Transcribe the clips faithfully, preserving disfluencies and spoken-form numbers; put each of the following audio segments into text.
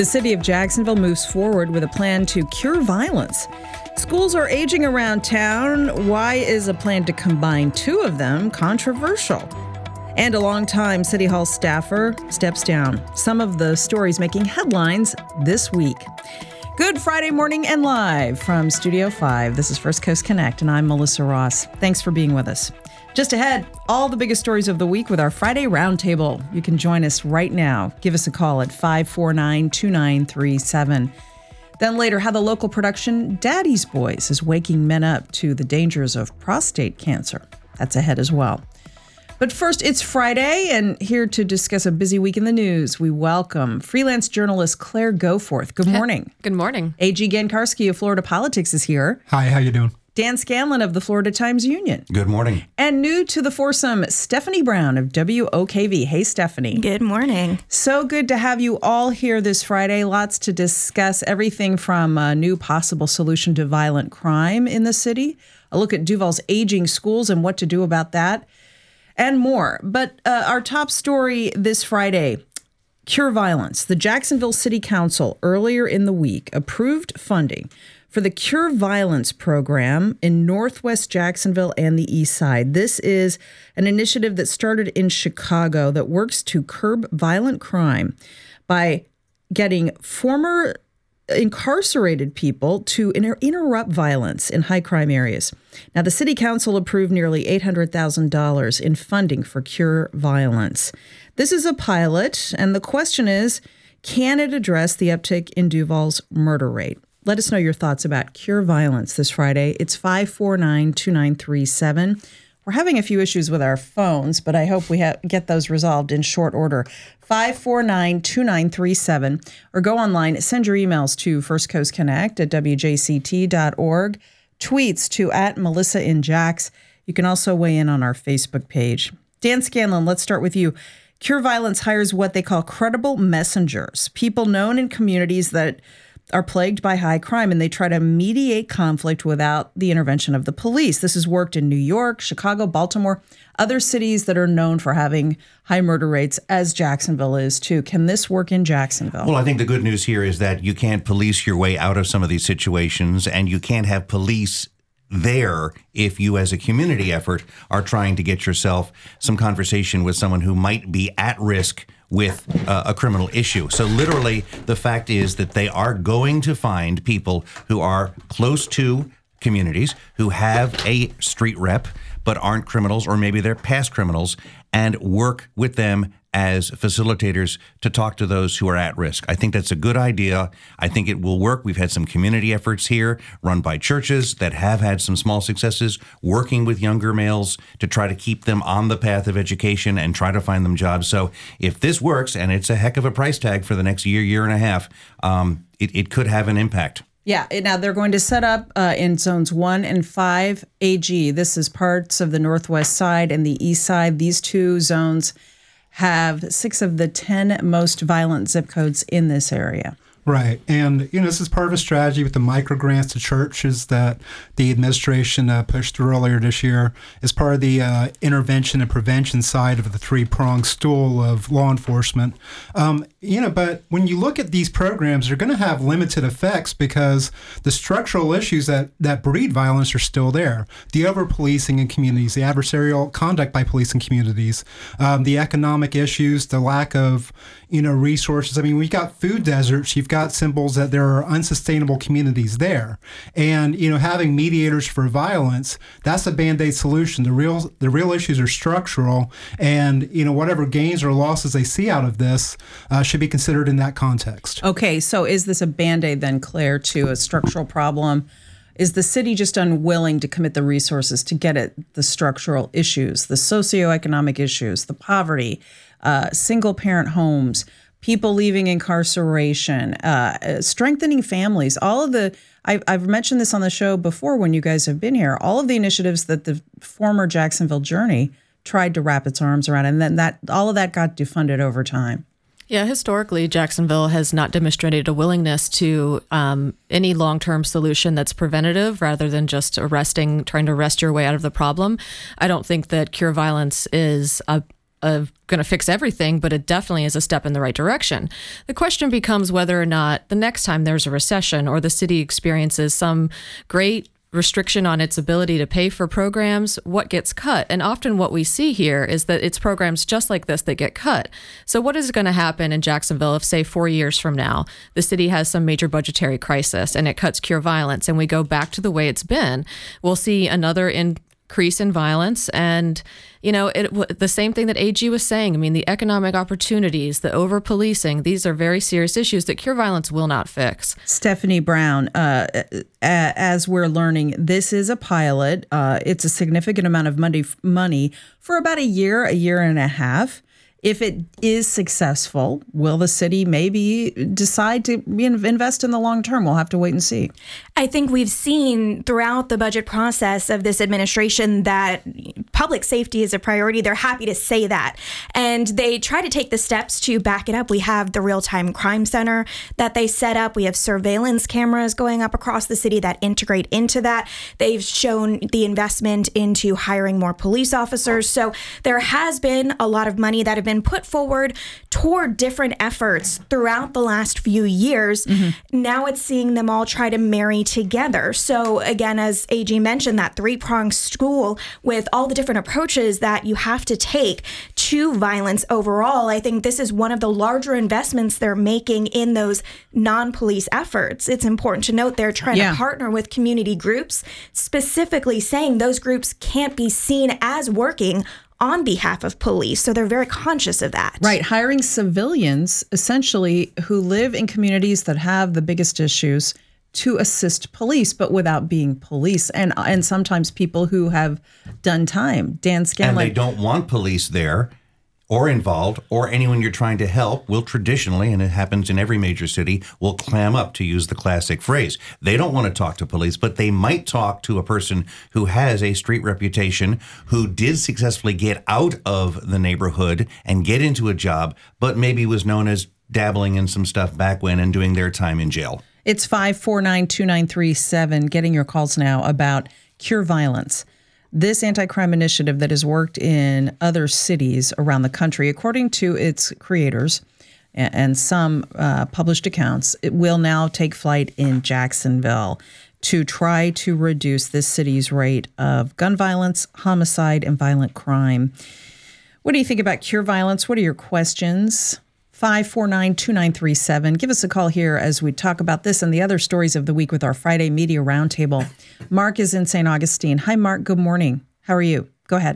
The city of Jacksonville moves forward with a plan to cure violence. Schools are aging around town. Why is a plan to combine two of them controversial? And a longtime City Hall staffer steps down. Some of the stories making headlines this week. Good Friday morning and live from Studio five. This is First Coast Connect, and I'm Melissa Ross. Thanks for being with us. Just ahead, all the biggest stories of the week with our Friday Roundtable. You can join us right now. Give us a call at five four nine, two nine three seven. Then later, how the local production Daddy's Boys is waking men up to the dangers of prostate cancer. That's ahead as well. But first, it's Friday, and here to discuss a busy week in the news, we welcome freelance journalist Claire Goforth. Good morning. Good morning. A G Gankarski of Florida Politics is here. Hi, how you doing? Dan Scanlon of the Florida Times-Union. Good morning. And new to the foursome, Stephanie Brown of W O K V. Hey, Stephanie. Good morning. So good to have you all here this Friday. Lots to discuss, everything from a new possible solution to violent crime in the city, a look at Duval's aging schools and what to do about that, and more. But uh, our top story this Friday, Cure Violence. The Jacksonville City Council earlier in the week approved funding for the Cure Violence program in Northwest Jacksonville and the East Side. This is an initiative that started in Chicago that works to curb violent crime by getting former incarcerated people to inter- interrupt violence in high crime areas. Now, the City Council approved nearly eight hundred thousand dollars in funding for Cure Violence. This is a pilot, and the question is, can it address the uptick in Duval's murder rate? Let us know your thoughts about Cure Violence this Friday. It's five four nine, two nine three seven. We're having a few issues with our phones, but I hope we ha- get those resolved in short order. five four nine, two nine three seven. Or go online, send your emails to First Coast Connect at W J C T dot org. Tweets to at Melissa in Jax. You can also weigh in on our Facebook page. Dan Scanlon, let's start with you. Cure Violence hires what they call credible messengers, people known in communities that are plagued by high crime, and they try to mediate conflict without the intervention of the police. This has worked in New York, Chicago, Baltimore, other cities that are known for having high murder rates, as Jacksonville is too. Can this work in Jacksonville? Well, I think the good news here is that you can't police your way out of some of these situations, and you can't have police there if you as a community effort are trying to get yourself some conversation with someone who might be at risk with uh, a criminal issue. So literally, the fact is that they are going to find people who are close to communities, who have a street rep, but aren't criminals, or maybe they're past criminals, and work with them as facilitators to talk to those who are at risk. I think that's a good idea. I think it will work. We've had some community efforts here run by churches that have had some small successes working with younger males to try to keep them on the path of education and try to find them jobs. So if this works, and it's a heck of a price tag for the next year, year and a half, um, it, it could have an impact. Yeah. Now, they're going to set up uh, in zones one and five A G. This is parts of the Northwest Side and the East Side. These two zones have six of the ten most violent zip codes in this area. Right. And, you know, this is part of a strategy with the microgrants to churches that the administration uh, pushed through earlier this year as part of the uh, intervention and prevention side of the three-pronged stool of law enforcement. Um, you know, but when you look at these programs, they're going to have limited effects because the structural issues that, that breed violence are still there. The over-policing in communities, the adversarial conduct by police in communities, um, the economic issues, the lack of, you know, resources. I mean, we've got food deserts. You've got symbols that there are unsustainable communities there. And, you know, having mediators for violence, that's a Band-Aid solution. The real the real issues are structural, and, you know, whatever gains or losses they see out of this uh, should be considered in that context. Okay, so is this a Band-Aid then, Claire, to a structural problem? Is the city just unwilling to commit the resources to get at the structural issues, the socioeconomic issues, the poverty, uh, single-parent homes, people leaving incarceration, uh, strengthening families, all of the, I've, I've mentioned this on the show before when you guys have been here, all of the initiatives that the former Jacksonville Journey tried to wrap its arms around, and then that all of that got defunded over time. Yeah, historically, Jacksonville has not demonstrated a willingness to um, any long-term solution that's preventative rather than just arresting, trying to arrest your way out of the problem. I don't think that Cure Violence is a uh, going to fix everything, but it definitely is a step in the right direction. The question becomes whether or not the next time there's a recession or the city experiences some great restriction on its ability to pay for programs, what gets cut? And often what we see here is that it's programs just like this that get cut. So what is going to happen in Jacksonville if, say, four years from now, the city has some major budgetary crisis and it cuts Cure Violence and we go back to the way it's been? We'll see another increase in violence. And, you know, it, the same thing that A G was saying. I mean, the economic opportunities, the over-policing, these are very serious issues that Cure Violence will not fix. Stephanie Brown, uh, as we're learning, this is a pilot. Uh, it's a significant amount of money, money for about a year, a year and a half. If it is successful, will the city maybe decide to invest in the long term? We'll have to wait and see. I think we've seen throughout the budget process of this administration that public safety is a priority. They're happy to say that. And they try to take the steps to back it up. We have the Real-Time Crime Center that they set up. We have surveillance cameras going up across the city that integrate into that. They've shown the investment into hiring more police officers. So there has been a lot of money that have been put forward toward different efforts throughout the last few years. Mm-hmm. Now it's seeing them all try to marry together. So again, as A G mentioned, that three-pronged stool with all the different approaches that you have to take to violence overall, I think this is one of the larger investments they're making in those non-police efforts. It's important to note they're trying yeah. to partner with community groups, specifically saying those groups can't be seen as working on behalf of police. So they're very conscious of that. Right. Hiring civilians, essentially, who live in communities that have the biggest issues to assist police, but without being police. And and sometimes people who have done time. Dan Scanlon. And they don't want police there or involved, or anyone you're trying to help will traditionally, and it happens in every major city, will clam up, to use the classic phrase. They don't want to talk to police, but they might talk to a person who has a street reputation, who did successfully get out of the neighborhood and get into a job, but maybe was known as dabbling in some stuff back when and doing their time in jail. It's five four nine, two nine three seven. Getting your calls now about Cure Violence. This anti-crime initiative that has worked in other cities around the country, according to its creators and some uh, published accounts, it will now take flight in Jacksonville to try to reduce this city's rate of gun violence, homicide, and violent crime. What do you think about Cure Violence? What are your questions? five four nine, two nine three seven. Give us a call here as we talk about this and the other stories of the week with our Friday Media Roundtable. Mark is in Saint Augustine. Hi, Mark. Good morning. How are you? Go ahead.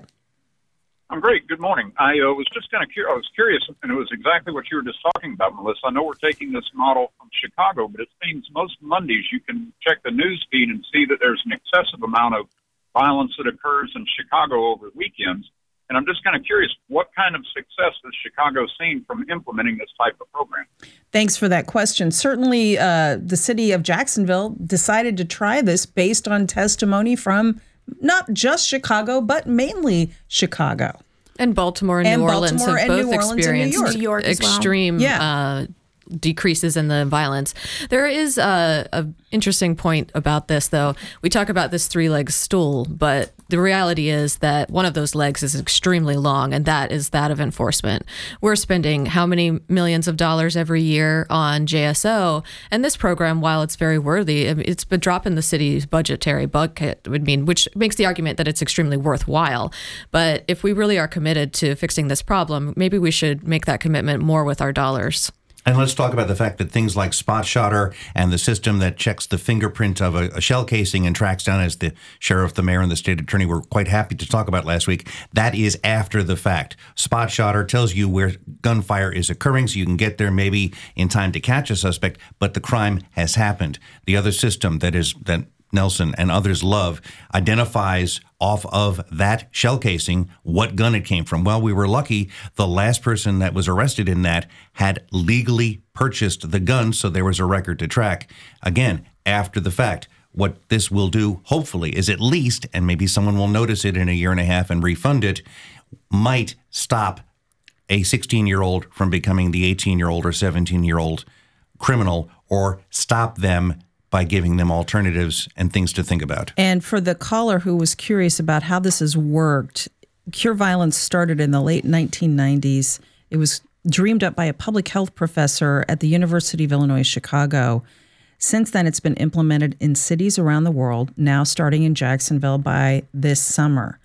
I'm great. Good morning. I uh, was just kind of curious. I was curious, and it was exactly what you were just talking about, Melissa. I know we're taking this model from Chicago, but it seems most Mondays you can check the news feed and see that there's an excessive amount of violence that occurs in Chicago over weekends. And I'm just kind of curious, what kind of success has Chicago seen from implementing this type of program? Thanks for that question. Certainly, uh, the city of Jacksonville decided to try this based on testimony from not just Chicago, but mainly Chicago. And Baltimore and, and New Orleans Baltimore have and both New Orleans experienced and New York. New York as well. extreme Yeah. uh, decreases in the violence. There is a, a interesting point about this, though. We talk about this three-legged stool, but the reality is that one of those legs is extremely long, and that is that of enforcement. We're spending how many millions of dollars every year on J S O, and this program, while it's very worthy, it's been dropping the city's budgetary bucket, would mean, which makes the argument that it's extremely worthwhile. But if we really are committed to fixing this problem, maybe we should make that commitment more with our dollars. And let's talk about the fact that things like Spot Shotter and the system that checks the fingerprint of a, a shell casing and tracks down, as the sheriff, the mayor, and the state attorney were quite happy to talk about last week, that is after the fact. Spot Shotter tells you where gunfire is occurring so you can get there maybe in time to catch a suspect, but the crime has happened. The other system that is that Nelson and others love identifies off of that shell casing what gun it came from. Well, we were lucky the last person that was arrested in that had legally purchased the gun, so there was a record to track. Again, after the fact. What this will do, hopefully, is at least, and maybe someone will notice it in a year and a half and refund it, might stop a sixteen-year-old from becoming the eighteen-year-old or seventeen-year-old criminal, or stop them by giving them alternatives and things to think about. And for the caller who was curious about how this has worked, Cure Violence started in the late nineteen nineties. It was dreamed up by a public health professor at the University of Illinois Chicago. Since then, it's been implemented in cities around the world, now starting in Jacksonville by this summer.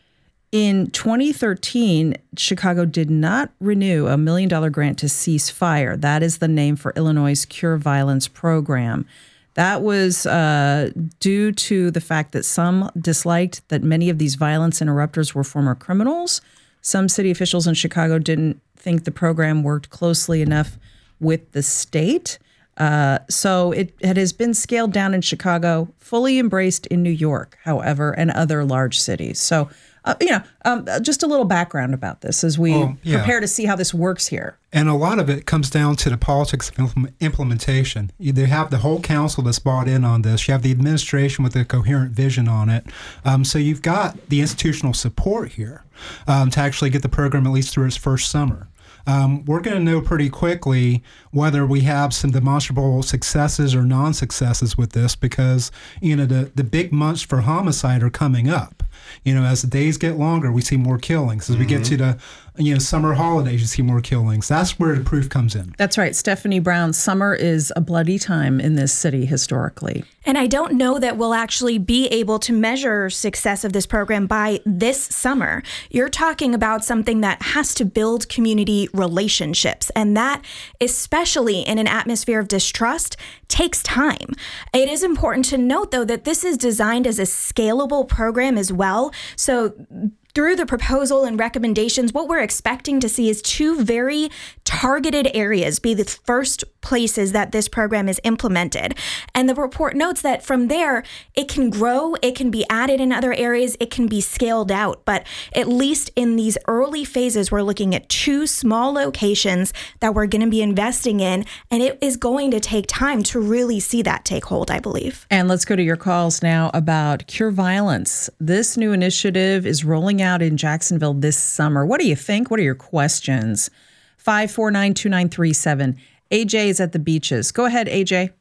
In twenty thirteen, Chicago did not renew a million dollar grant to Cease Fire. That is the name for Illinois' Cure Violence program. That was uh, due to the fact that some disliked that many of these violence interrupters were former criminals. Some city officials in Chicago didn't think the program worked closely enough with the state. Uh, so it, it has been scaled down in Chicago, fully embraced in New York, however, and other large cities. So, uh, you know, um, just a little background about this as we well, yeah. prepare to see how this works here. And a lot of it comes down to the politics of implement- implementation. You they have the whole council that's bought in on this. You have the administration with a coherent vision on it. Um, so you've got the institutional support here um, to actually get the program at least through its first summer. Um, we're going to know pretty quickly whether we have some demonstrable successes or non-successes with this because, you know, the, the big months for homicide are coming up. You know, as the days get longer, we see more killings. As mm-hmm. we get to the, you know, summer holidays, you see more killings. That's where the proof comes in. That's right. Stephanie Brown, summer is a bloody time in this city historically. And I don't know that we'll actually be able to measure success of this program by this summer. You're talking about something that has to build community relationships. And that, especially in an atmosphere of distrust, takes time. It is important to note, though, that this is designed as a scalable program as well. So through the proposal and recommendations, what we're expecting to see is two very targeted areas be the first places that this program is implemented. And the report notes that from there, it can grow, it can be added in other areas, it can be scaled out. But at least in these early phases, we're looking at two small locations that we're going to be investing in. And it is going to take time to really see that take hold, I believe. And let's go to your calls now about Cure Violence. This new initiative is rolling out in Jacksonville this summer. What do you think? What are your questions? five four nine, two nine three seven. A J is at the Beaches. Go ahead, A J.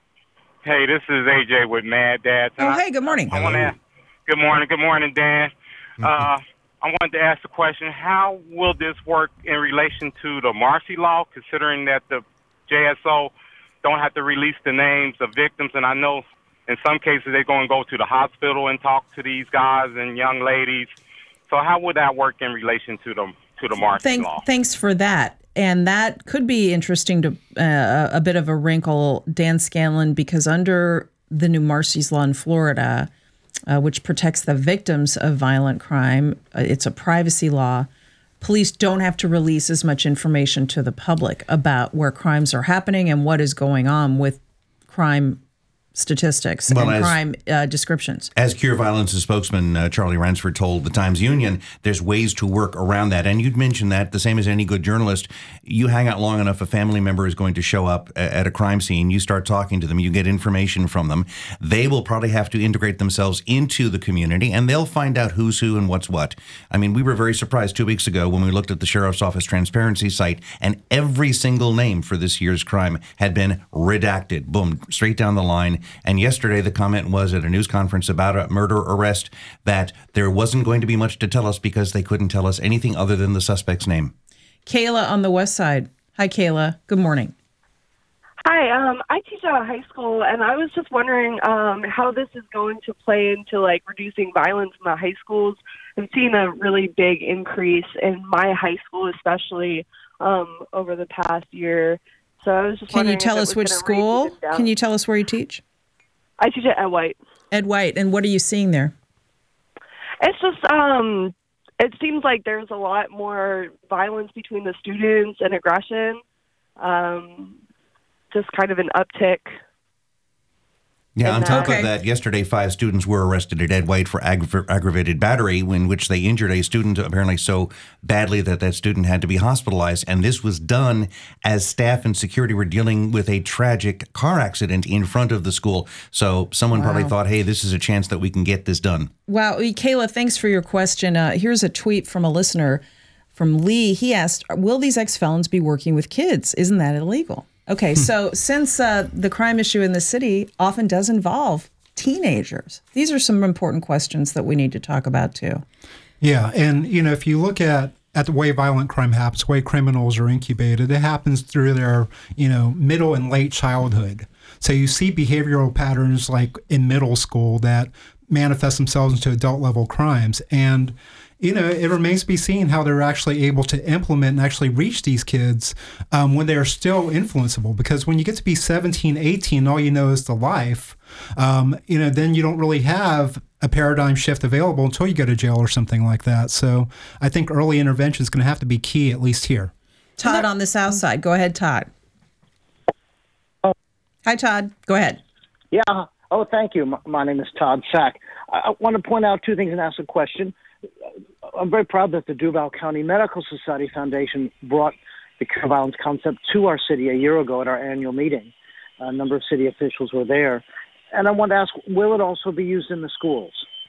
Hey, this is A J with Mad Dads. Oh, hey, good morning. I, I want to ask, good morning, good morning, Dan. Mm-hmm. Uh, I wanted to ask the question, how will this work in relation to the Marcy Law, considering that the J S O don't have to release the names of victims? And I know in some cases they're going to go to the hospital and talk to these guys and young ladies. So how would that work in relation to the to the Marcy Thank, Law? Thanks for that. And that could be interesting to uh, a bit of a wrinkle, Dan Scanlon, because under the new Marsy's Law in Florida, uh, which protects the victims of violent crime, uh, it's a privacy law. Police don't have to release as much information to the public about where crimes are happening and what is going on with crime statistics well, and as, crime uh, descriptions. As Cure Violence's spokesman, uh, Charlie Ransford, told the Times-Union, there's ways to work around that. And you'd mentioned that, the same as any good journalist, you hang out long enough, a family member is going to show up at a crime scene, you start talking to them, you get information from them. They will probably have to integrate themselves into the community, and they'll find out who's who and what's what. I mean, we were very surprised two weeks ago when we looked at the Sheriff's Office transparency site, and every single name for this year's crime had been redacted. Boom, straight down the line. And yesterday, the comment was at a news conference about a murder arrest that there wasn't going to be much to tell us because they couldn't tell us anything other than the suspect's name. Kayla on the west side. Hi, Kayla. Good morning. Hi. Um, I teach at a high school, and I was just wondering um, how this is going to play into, like, reducing violence in the high schools. I've seen a really big increase in my high school, especially um, over the past year. So I was just Can wondering you tell if us which school? Can you tell us where you teach? I teach at Ed White. Ed White. And what are you seeing there? It's just, um, it seems like there's a lot more violence between the students and aggression. Um, just kind of an uptick. Yeah, on top okay. of that, yesterday five students were arrested at Ed White for aggra- aggravated battery, in which they injured a student apparently so badly that that student had to be hospitalized. And this was done as staff and security were dealing with a tragic car accident in front of the school. So someone wow. probably thought, hey, this is a chance that we can get this done. Wow. Kayla, thanks for your question. Uh, here's a tweet from a listener, from Lee. He asked, will these ex-felons be working with kids? Isn't that illegal? Okay, so since uh, the crime issue in the city often does involve teenagers, these are some important questions that we need to talk about too. Yeah, and you know, if you look at at the way violent crime happens, the way criminals are incubated, it happens through their, you know, middle and late childhood. So you see behavioral patterns like in middle school that manifest themselves into adult level crimes. And, you know, it remains to be seen how they're actually able to implement and actually reach these kids um, when they're still influenceable. Because when you get to be seventeen, eighteen, all you know is the life, um, you know, then you don't really have a paradigm shift available until you go to jail or something like that. So I think early intervention is going to have to be key, at least here. Todd on the south side. Go ahead, Todd. Hi, Todd. Go ahead. Yeah. Oh, thank you. My, my name is Todd Sack. I, I want to point out two things and ask a question. I'm very proud that the Duval County Medical Society Foundation brought the cure violence concept to our city a year ago at our annual meeting. A number of city officials were there. And I want to ask, will it also be used in the schools?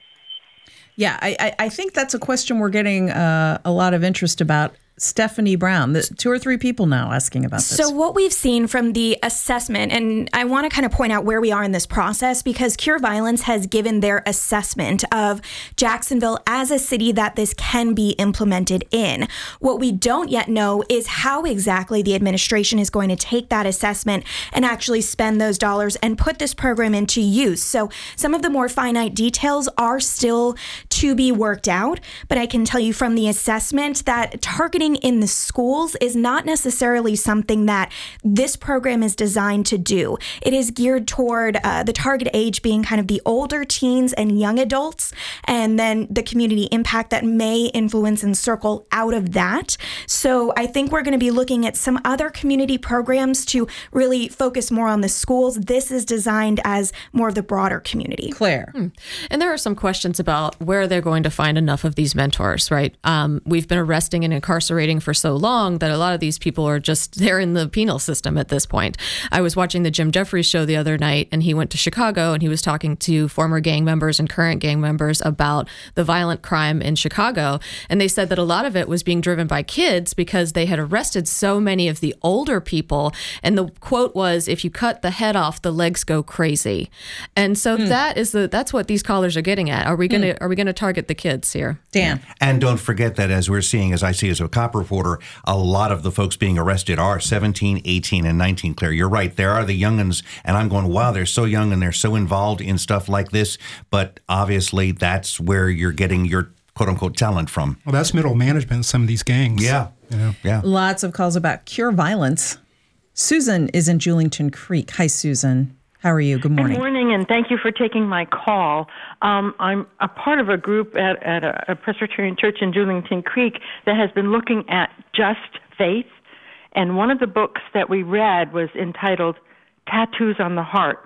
Yeah, I, I think that's a question we're getting uh, a lot of interest about. Stephanie Brown, the, two or three people now asking about this. So what we've seen from the assessment, and I want to kind of point out where we are in this process, because Cure Violence has given their assessment of Jacksonville as a city that this can be implemented in. What we don't yet know is how exactly the administration is going to take that assessment and actually spend those dollars and put this program into use. So some of the more finite details are still to be worked out, but I can tell you from the assessment that targeting in the schools is not necessarily something that this program is designed to do. It is geared toward uh, the target age being kind of the older teens and young adults, and then the community impact that may influence and circle out of that. So I think we're going to be looking at some other community programs to really focus more on the schools. This is designed as more of the broader community. Claire. Hmm. And there are some questions about where they're going to find enough of these mentors, right? Um, we've been arresting and incarcerating for so long that a lot of these people are just, they're in the penal system at this point. I was watching the Jim Jeffries show the other night, and he went to Chicago and he was talking to former gang members and current gang members about the violent crime in Chicago. And they said that a lot of it was being driven by kids because they had arrested so many of the older people. And the quote was, if you cut the head off, the legs go crazy. And so mm. that is the, that's what these callers are getting at. Are we going to, mm. are we going to target the kids here? Dan. And don't forget that as we're seeing, as I see as a cop reporter, a lot of the folks being arrested are seventeen, eighteen, and nineteen, Claire. You're right. There are the young'uns, and I'm going, wow, they're so young and they're so involved in stuff like this. But obviously, that's where you're getting your quote-unquote talent from. Well, that's middle management in some of these gangs. Yeah. You know? Yeah. Lots of calls about Cure Violence. Susan is in Julington Creek. Hi, Susan. How are you? Good morning. Good morning, and thank you for taking my call. Um, I'm a part of a group at, at a, a Presbyterian church in Julington Creek that has been looking at just faith, and one of the books that we read was entitled Tattoos on the Heart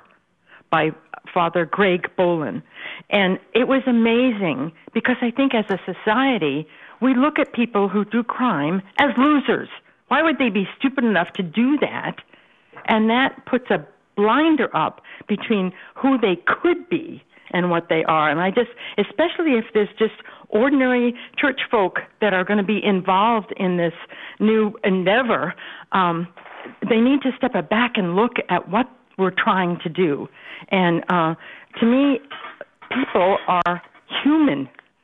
by Father Greg Bolin. And it was amazing because I think as a society, we look at people who do crime as losers. Why would they be stupid enough to do that? And that puts a blinder up between who they could be and what they are. And I just, especially if there's just ordinary church folk that are going to be involved in this new endeavor, um, they need to step back and look at what we're trying to do. And uh, to me, people are human.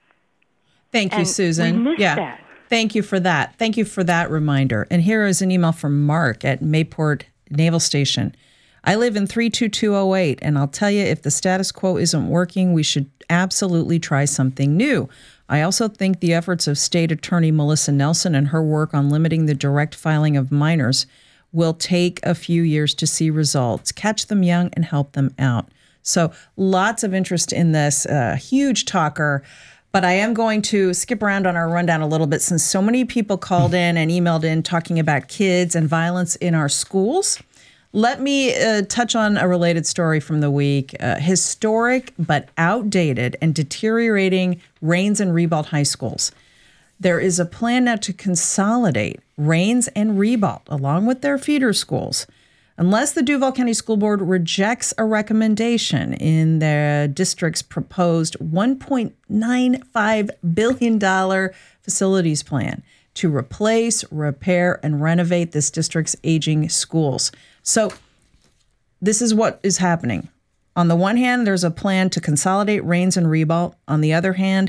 Thank you, and Susan. We miss yeah. that. Thank you for that. Thank you for that reminder. And here is an email from Mark at Mayport Naval Station. I live in three two two oh eight, and I'll tell you, if the status quo isn't working, we should absolutely try something new. I also think the efforts of State Attorney Melissa Nelson and her work on limiting the direct filing of minors will take a few years to see results. Catch them young and help them out. So lots of interest in this, uh, huge talker. But I am going to skip around on our rundown a little bit since so many people called in and emailed in talking about kids and violence in our schools. Let me uh, touch on a related story from the week. Uh, historic but outdated and deteriorating Rains and Ribault high schools. There is a plan now to consolidate Rains and Ribault along with their feeder schools, unless the Duval County School Board rejects a recommendation in the district's proposed one point nine five billion dollars facilities plan to replace, repair, and renovate this district's aging schools. So this is what is happening. On the one hand, there's a plan to consolidate Rains and Ribault. On the other hand,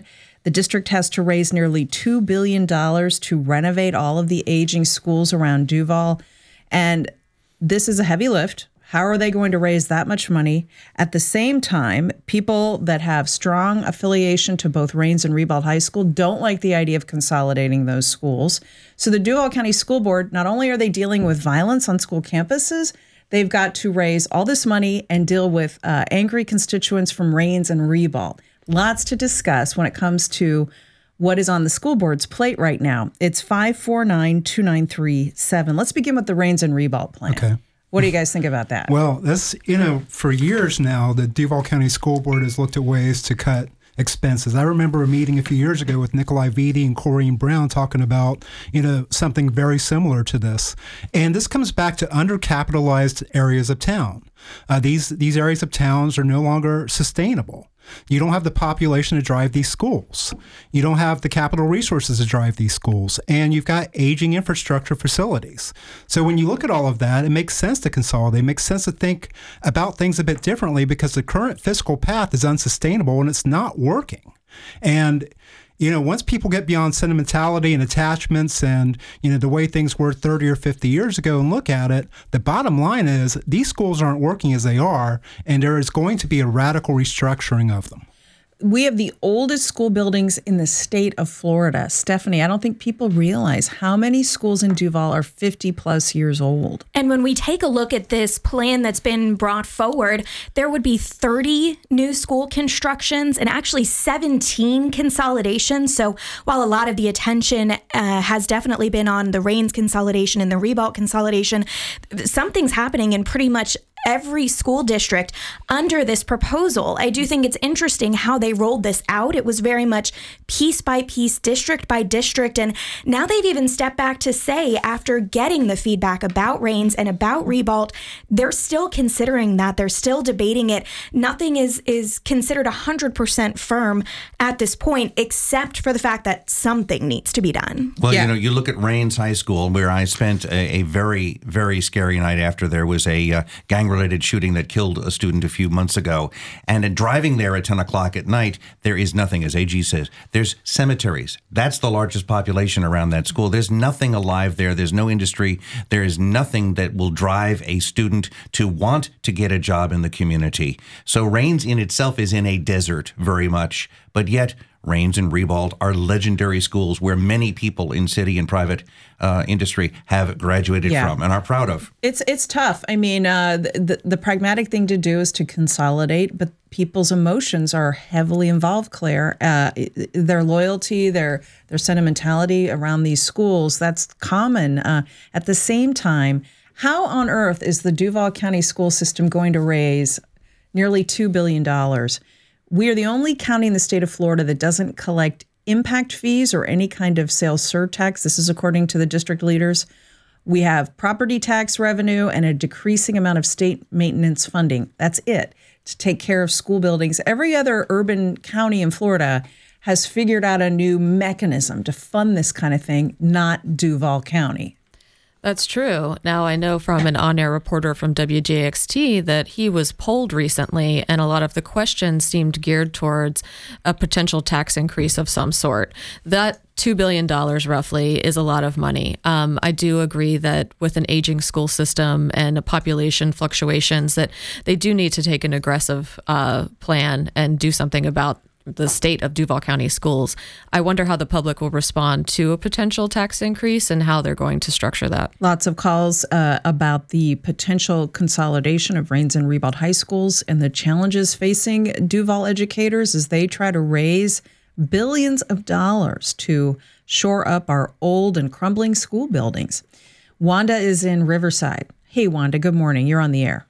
The district has to raise nearly two billion dollars to renovate all of the aging schools around Duval. And this is a heavy lift. How are they going to raise that much money? At the same time, people that have strong affiliation to both Rains and Ribault High School don't like the idea of consolidating those schools. So the Duval County School Board, not only are they dealing with violence on school campuses, they've got to raise all this money and deal with uh, angry constituents from Rains and Ribault. Lots to discuss when it comes to what is on the school board's plate right now. It's five four nine, two nine three seven. Let's begin with the Rains and Ribault plan. Okay. What do you guys think about that? Well, this, you know, for years now, the Duval County School Board has looked at ways to cut expenses. I remember a meeting a few years ago with Nikolai Vitti and Corrine Brown talking about, you know, something very similar to this. And this comes back to undercapitalized areas of town. Uh, these these areas of towns are no longer sustainable. You don't have the population to drive these schools. You don't have the capital resources to drive these schools. And you've got aging infrastructure facilities. So when you look at all of that, it makes sense to consolidate. It makes sense to think about things a bit differently because the current fiscal path is unsustainable and it's not working. And you know, once people get beyond sentimentality and attachments and, you know, the way things were thirty or fifty years ago and look at it, the bottom line is these schools aren't working as they are, and there is going to be a radical restructuring of them. We have the oldest school buildings in the state of Florida. Stephanie, I don't think people realize how many schools in Duval are fifty plus years old. And when we take a look at this plan that's been brought forward, there would be thirty new school constructions and actually seventeen consolidations. So while a lot of the attention uh, has definitely been on the Rains consolidation and the Ribault consolidation, something's happening in pretty much every school district under this proposal. I do think it's interesting how they rolled this out. It was very much piece by piece, district by district. And now they've even stepped back to say, after getting the feedback about Rains and about Ribault, they're still considering that. They're still debating it. Nothing is, is considered one hundred percent firm at this point, except for the fact that something needs to be done. Well, yeah. you know, you look at Rains High School, where I spent a, a very, very scary night after there was a uh, gang-related shooting that killed a student a few months ago. And in driving there at ten o'clock at night, there is nothing, as A G says. There's cemeteries. That's the largest population around that school. There's nothing alive there. There's no industry. There is nothing that will drive a student to want to get a job in the community. So Rains in itself is in a desert very much, but yet Rains and Ribault are legendary schools where many people in city and private uh, industry have graduated yeah. from and are proud of. It's it's tough. I mean, uh, the, the pragmatic thing to do is to consolidate, but people's emotions are heavily involved, Claire. Uh, their loyalty, their their sentimentality around these schools, that's common. Uh, at the same time, how on earth is the Duval County school system going to raise nearly two billion dollars? We are the only county in the state of Florida that doesn't collect impact fees or any kind of sales surtax. This is according to the district leaders. We have property tax revenue and a decreasing amount of state maintenance funding. That's it, to take care of school buildings. Every other urban county in Florida has figured out a new mechanism to fund this kind of thing, not Duval County. That's true. Now, I know from an on-air reporter from W J X T that he was polled recently, and a lot of the questions seemed geared towards a potential tax increase of some sort. That two billion dollars roughly is a lot of money. Um, I do agree that with an aging school system and a population fluctuations, that they do need to take an aggressive uh, plan and do something about the state of Duval County schools. I wonder how the public will respond to a potential tax increase and how they're going to structure that. Lots of calls uh, about the potential consolidation of Rains and Ribault high schools and the challenges facing Duval educators as they try to raise billions of dollars to shore up our old and crumbling school buildings. Wanda is in Riverside. Hey, Wanda, good morning. You're on the air.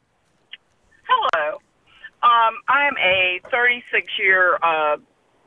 Hello. Um, I'm a thirty-six-year uh,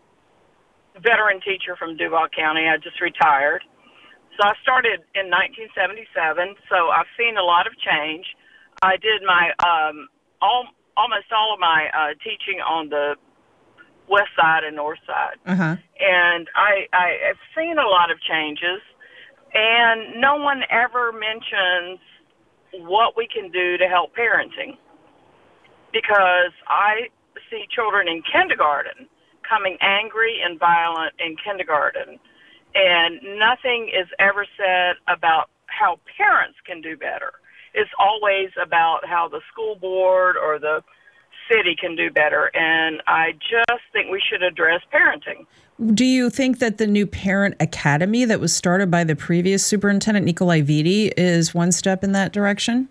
veteran teacher from Duval County. I just retired. So I started in nineteen seventy-seven, so I've seen a lot of change. I did my um, all, almost all of my uh, teaching on the west side and north side. Uh-huh. And I, I have seen a lot of changes, and no one ever mentions what we can do to help parenting. Because I see children in kindergarten becoming angry and violent in kindergarten, and nothing is ever said about how parents can do better. It's always about how the school board or the city can do better, and I just think we should address parenting. Do you think that the new Parent Academy that was started by the previous superintendent, Nikolai Vitti, is one step in that direction?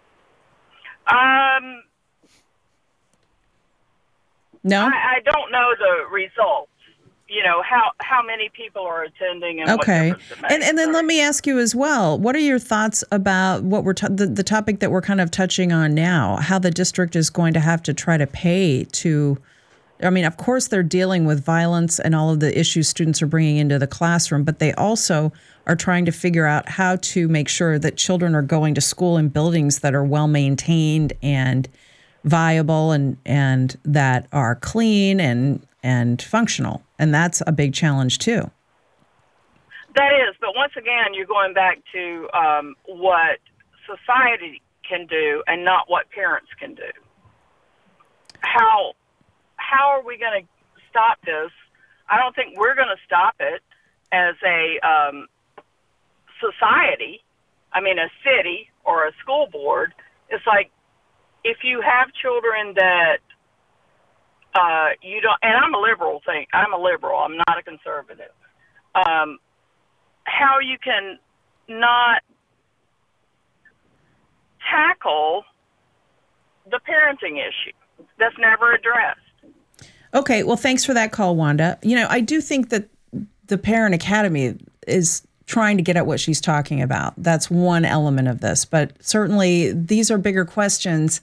Um, no? I, I don't know the results. You know, how, how many people are attending and okay. what difference it makes. And, and then let me ask you as well, what are your thoughts about what we're t- the, the topic that we're kind of touching on now, how the district is going to have to try to pay to, I mean, of course, they're dealing with violence and all of the issues students are bringing into the classroom, but they also are trying to figure out how to make sure that children are going to school in buildings that are well maintained and viable and, and that are clean and and functional. And that's a big challenge, too. That is, but once again, you're going back to um, what society can do and not what parents can do. How how are we going to stop this? I don't think we're going to stop it as a um, society. I mean, a city or a school board. It's like if you have children that uh, you don't, and I'm a liberal thing. I'm a liberal. I'm not a conservative. Um, how you can not tackle the parenting issue that's never addressed. Okay, well, thanks for that call, Wanda. You know, I do think that the Parent Academy is trying to get at what she's talking about. That's one element of this. But certainly these are bigger questions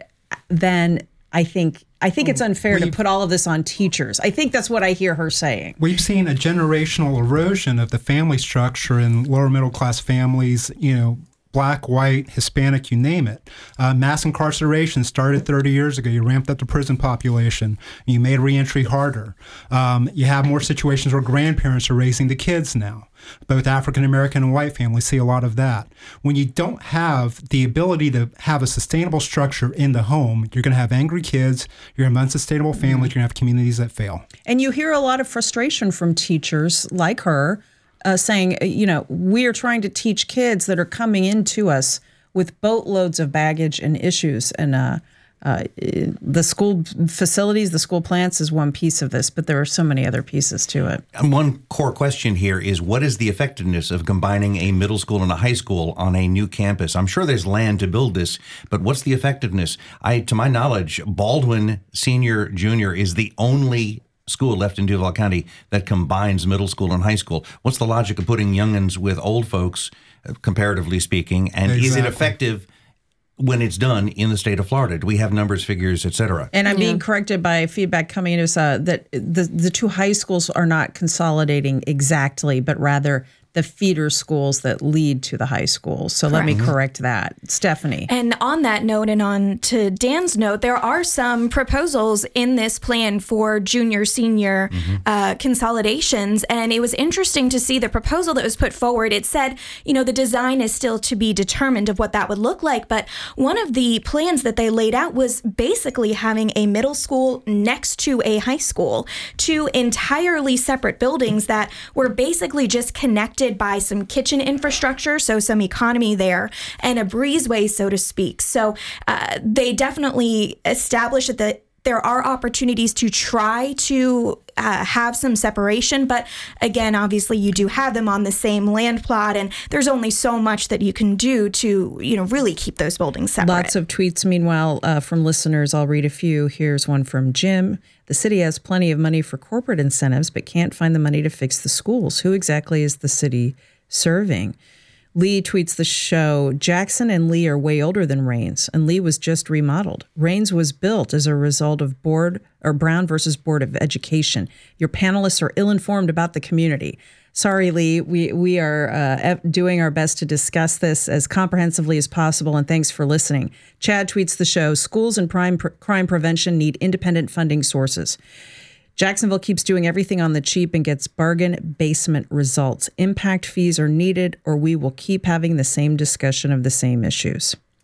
than I think. I think it's unfair We've, to put all of this on teachers. I think that's what I hear her saying. We've seen a generational erosion of the family structure in lower middle class families, you know, black, white, Hispanic, you name it. Uh, mass incarceration started thirty years ago. You ramped up the prison population. You made reentry harder. Um, you have more situations where grandparents are raising the kids now. Both African American and white families see a lot of that. When you don't have the ability to have a sustainable structure in the home, you're going to have angry kids, you're going to have unsustainable families, you're going to have communities that fail. And you hear a lot of frustration from teachers like her uh, saying, you know, we are trying to teach kids that are coming into us with boatloads of baggage and issues. And uh, uh, the school facilities, the school plants is one piece of this, but there are so many other pieces to it. And one core question here is, what is the effectiveness of combining a middle school and a high school on a new campus? I'm sure there's land to build this, but what's the effectiveness? I, to my knowledge, Baldwin Senior Junior is the only school left in Duval County that combines middle school and high school. What's the logic of putting youngins with old folks, comparatively speaking, and exactly. is it effective when it's done in the state of Florida? Do we have numbers, figures, et cetera? And I'm yeah. being corrected by feedback coming in us uh, that the, the two high schools are not consolidating exactly, but rather the feeder schools that lead to the high schools. So Correct. Let me correct that. Stephanie. And on that note, and on to Dan's note, there are some proposals in this plan for junior, senior mm-hmm. uh, consolidations. And it was interesting to see the proposal that was put forward. It said, you know, the design is still to be determined of what that would look like. But one of the plans that they laid out was basically having a middle school next to a high school, two entirely separate buildings that were basically just connected by some kitchen infrastructure, so some economy there, and a breezeway, so to speak. So uh, they definitely established that the, there are opportunities to try to uh, have some separation, but again, obviously you do have them on the same land plot, and there's only so much that you can do to, you know, really keep those buildings separate. Lots of tweets, meanwhile, uh, from listeners. I'll read a few. Here's one from Jim. The city has plenty of money for corporate incentives, but can't find the money to fix the schools. Who exactly is the city serving? Lee tweets the show, Jackson and Lee are way older than Rains, and Lee was just remodeled. Rains was built as a result of board or Brown versus Board of Education. Your panelists are ill-informed about the community. Sorry, Lee, we, we are uh, doing our best to discuss this as comprehensively as possible, and thanks for listening. Chad tweets the show, schools and crime, crime prevention need independent funding sources. Jacksonville keeps doing everything on the cheap and gets bargain basement results. Impact fees are needed, or we will keep having the same discussion of the same issues.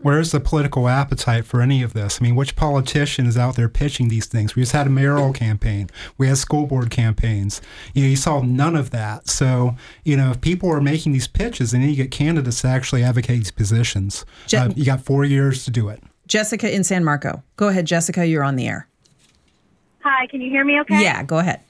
Where's the political appetite for any of this? I mean, which politician is out there pitching these things? We just had a mayoral campaign. We had school board campaigns. You know, you saw none of that. So, you know, if people are making these pitches, then you get candidates to actually advocate these positions. Je- uh, you got four years to do it. Jessica in San Marco. Go ahead, Jessica. You're on the air. Hi, can you hear me okay? Yeah, go ahead.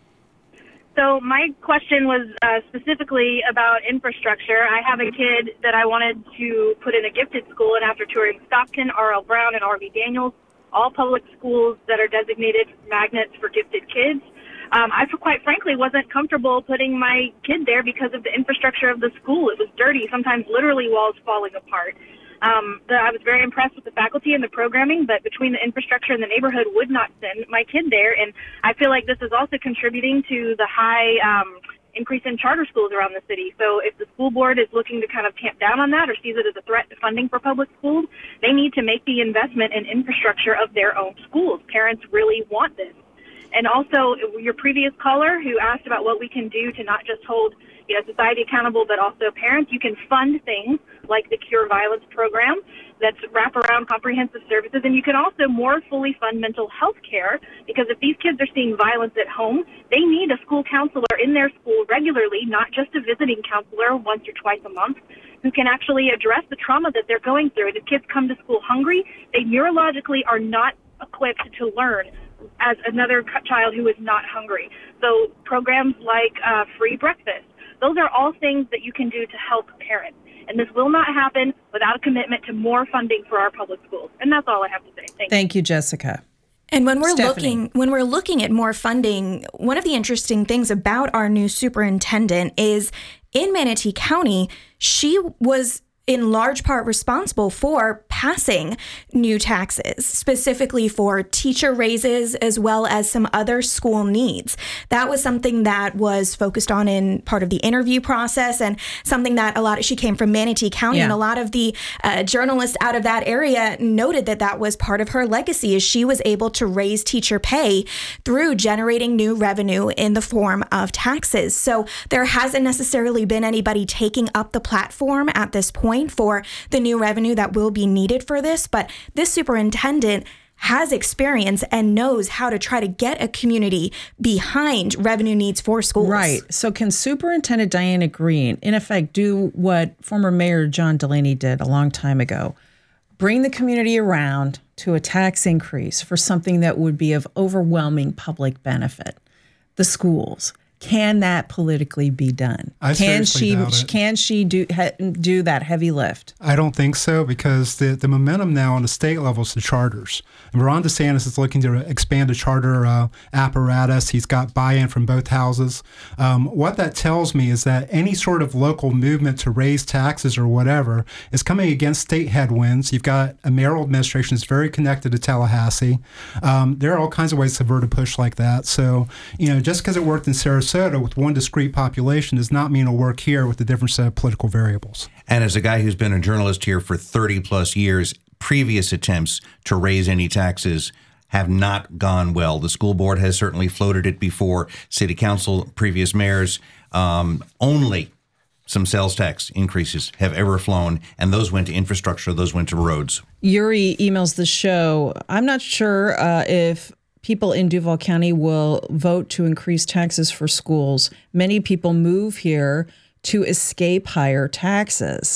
So my question was uh, specifically about infrastructure. I have a kid that I wanted to put in a gifted school, and after touring Stockton, R L Brown, and R V Daniels, all public schools that are designated magnets for gifted kids, um, I quite frankly wasn't comfortable putting my kid there because of the infrastructure of the school. It was dirty, sometimes literally walls falling apart. Um, the, I was very impressed with the faculty and the programming, but between the infrastructure and the neighborhood would not send my kid there. And I feel like this is also contributing to the high um, increase in charter schools around the city. So if the school board is looking to kind of tamp down on that or sees it as a threat to funding for public schools, they need to make the investment in infrastructure of their own schools. Parents really want this. And also, your previous caller who asked about what we can do to not just hold you know, society accountable, but also parents, you can fund things like the Cure Violence program that's wraparound comprehensive services. And you can also more fully fund mental health care, because if these kids are seeing violence at home, they need a school counselor in their school regularly, not just a visiting counselor once or twice a month, who can actually address the trauma that they're going through. If kids come to school hungry, they neurologically are not equipped to learn as another child who is not hungry. So programs like uh, free breakfast, those are all things that you can do to help parents. And this will not happen without a commitment to more funding for our public schools. And that's all I have to say. Thank, Thank you, Jessica. And when we're Stephanie. looking when we're looking at more funding, one of the interesting things about our new superintendent is in Manatee County, she was in large part responsible for passing new taxes, specifically for teacher raises as well as some other school needs. That was something that was focused on in part of the interview process, and something that a lot of, she came from Manatee County, yeah. and a lot of the uh, journalists out of that area noted that that was part of her legacy, is she was able to raise teacher pay through generating new revenue in the form of taxes. So there hasn't necessarily been anybody taking up the platform at this point for the new revenue that will be needed for this, but this superintendent has experience and knows how to try to get a community behind revenue needs for schools. Right. So can Superintendent Diana Green, in effect, do what former Mayor John Delaney did a long time ago? Bring the community around to a tax increase for something that would be of overwhelming public benefit, the schools. Can that politically be done? I can she doubt it. can she do he, do that heavy lift? I don't think so, because the, the momentum now on the state level is the charters. And Ron DeSantis is looking to expand the charter uh, apparatus. He's got buy-in from both houses. Um, what that tells me is that any sort of local movement to raise taxes or whatever is coming against state headwinds. You've got a mayoral administration that's very connected to Tallahassee. Um, there are all kinds of ways to subvert a push like that. So, you know, just because it worked in Sarasota with one discrete population does not mean it'll work here with a different set of political variables. And as a guy who's been a journalist here for thirty plus years, previous attempts to raise any taxes have not gone well. The school board has certainly floated it before. City council, previous mayors, um, only some sales tax increases have ever flown, and those went to infrastructure, those went to roads. Yuri emails the show. I'm not sure uh, if people in Duval County will vote to increase taxes for schools. Many people move here to escape higher taxes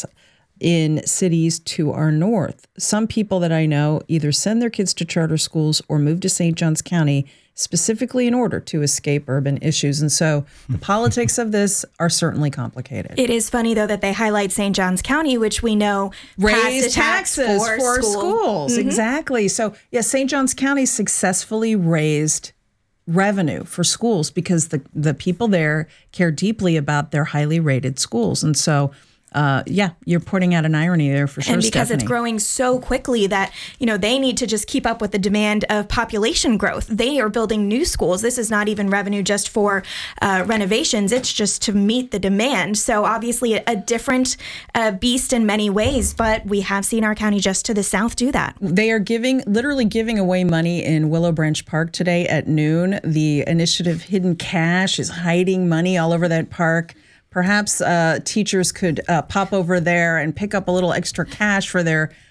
in cities to our north. Some people that I know either send their kids to charter schools or move to Saint Johns County specifically in order to escape urban issues. And so the politics of this are certainly complicated. It is funny, though, that they highlight Saint Johns County, which we know raised taxes for, for school. schools. Mm-hmm. Exactly. So, yes, yeah, Saint Johns County successfully raised revenue for schools because the, the people there care deeply about their highly rated schools. And so Uh, yeah, you're pointing out an irony there for sure, and because Stephanie. It's growing so quickly that, you know, they need to just keep up with the demand of population growth. They are building new schools. This is not even revenue just for uh, renovations. It's just to meet the demand. So obviously a, a different uh, beast in many ways, but we have seen our county just to the south do that. They are giving, literally giving away money in Willow Branch Park today at noon. The initiative Hidden Cash is hiding money all over that park. Perhaps uh, teachers could uh, pop over there and pick up a little extra cash for their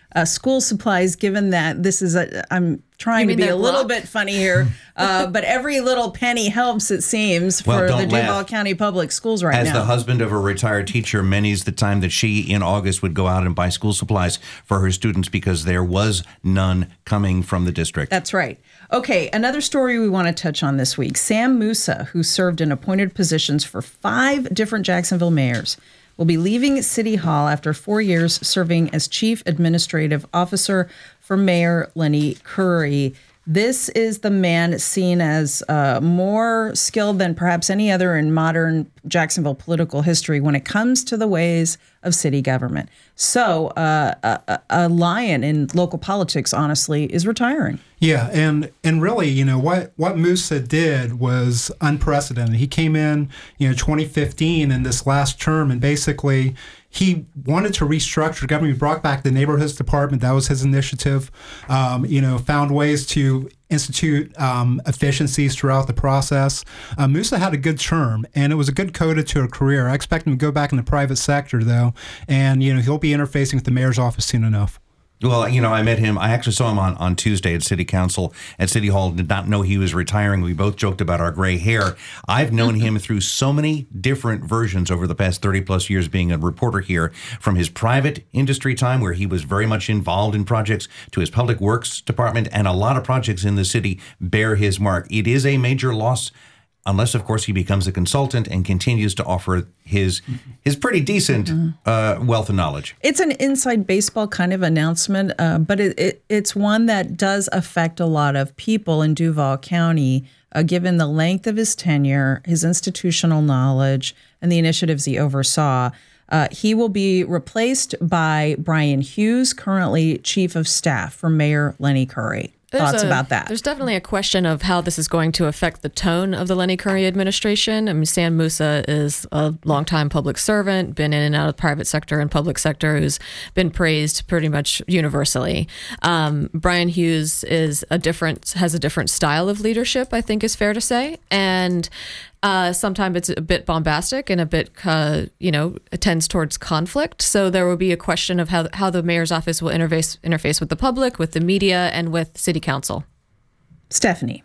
uh, school supplies, given that this is a, I'm trying to be a little block? bit funny here, uh, but every little penny helps, it seems, for Well, the don't Duval laugh. County Public Schools right As now. the husband of a retired teacher, many's the time that she, in August, would go out and buy school supplies for her students because there was none coming from the district. That's right. Okay, another story we want to touch on this week. Sam Musa, who served in appointed positions for five different Jacksonville mayors, will be leaving City Hall after four years serving as Chief Administrative Officer for Mayor Lenny Curry. This is the man seen as uh, more skilled than perhaps any other in modern Jacksonville political history when it comes to the ways of city government. So uh, a, a lion in local politics, honestly, is retiring. Yeah, and and really, you know, what what Musa did was unprecedented. He came in, you know, twenty fifteen in this last term, and basically he wanted to restructure government. He brought back the neighborhoods department. That was his initiative. Um, you know, found ways to institute um, efficiencies throughout the process. Uh, Musa had a good term, and it was a good coda to a career. I expect him to go back in the private sector, though, and you know he'll be interfacing with the mayor's office soon enough. Well, you know, I met him. I actually saw him on, on Tuesday at City Council at City Hall. Did not know he was retiring. We both joked about our gray hair. I've known him through so many different versions over the past thirty plus years being a reporter here, from his private industry time where he was very much involved in projects to his public works department, and a lot of projects in the city bear his mark. It is a major loss, unless, of course, he becomes a consultant and continues to offer his his pretty decent uh, wealth of knowledge. It's an inside baseball kind of announcement, uh, but it, it, it's one that does affect a lot of people in Duval County, uh, given the length of his tenure, his institutional knowledge, and the initiatives he oversaw. Uh, he will be replaced by Brian Hughes, currently Chief of Staff for Mayor Lenny Curry. There's Thoughts a, about that? There's definitely a question of how this is going to affect the tone of the Lenny Curry administration. I mean, Sam Musa is a longtime public servant, been in and out of the private sector and public sector, who's been praised pretty much universally. Um, Brian Hughes is a different, has a different style of leadership, I think is fair to say. And Uh, sometimes it's a bit bombastic and a bit, uh, you know, it tends towards conflict. So there will be a question of how how the mayor's office will interface interface with the public, with the media, and with city council. Stephanie.